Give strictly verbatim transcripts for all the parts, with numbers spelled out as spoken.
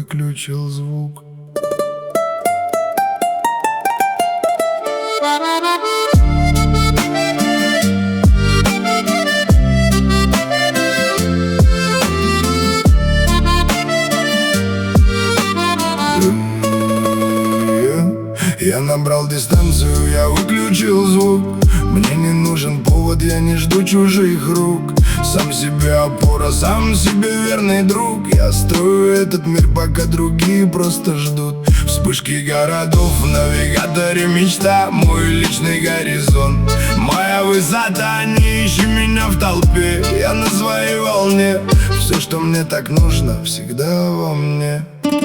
выключил звук. Я набрал дистанцию, я выключил звук. Мне не нужен повод, я не жду чужих рук. Сам себе опора, сам себе верный друг. Я строю этот мир, пока другие просто ждут. Вспышки городов в навигаторе мечта. Мой личный горизонт, моя высота. Не ищи меня в толпе, я на своей волне. Все, что мне так нужно, всегда во мне.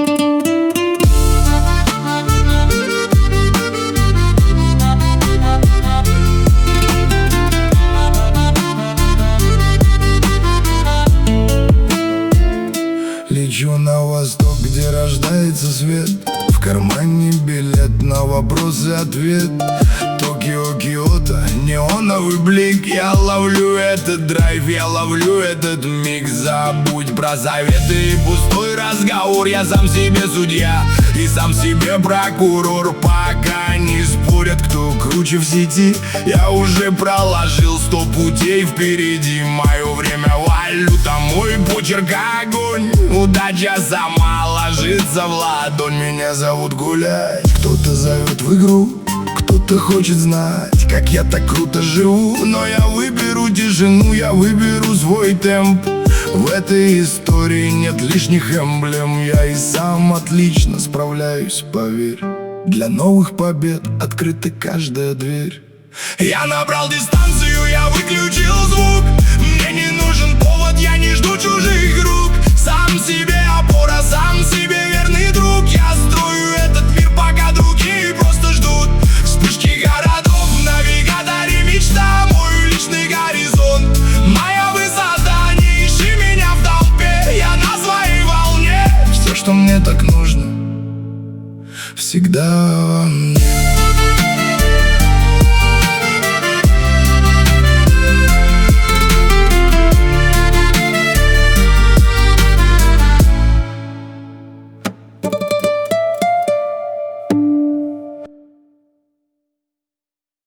Лечу на восток, где рождается свет. В кармане билет на вопросы ответ. Токио, Киото, неоновый блик. Я ловлю этот драйв, я ловлю этот миг. Забудь про заветы и пустой разговор. Я сам себе судья и сам себе прокурор. Пока не спорят, кто круче в сети. Я уже проложил сто путей впереди. Мое время валюта, мой почерк огонь. Удача сама ложится в ладонь. Меня зовут гулять, кто-то зовет в игру, кто-то хочет знать, как я так круто живу. Но я выберу тишину, я выберу свой темп. В этой истории нет лишних эмблем. Я и сам отлично справляюсь, поверь. Для новых побед открыта каждая дверь. Я набрал дистанцию, я выключил звук. Мне не нужен повод, я не жду чужих рук. Сам себе опора, сам себе верный друг. Я строю этот мир, пока другие просто ждут. Вспышки городов в навигаторе мечта. Мой личный горизонт, моя высота. Не ищи меня в толпе, я на своей волне. Все, что мне так нужно, всегда во мне.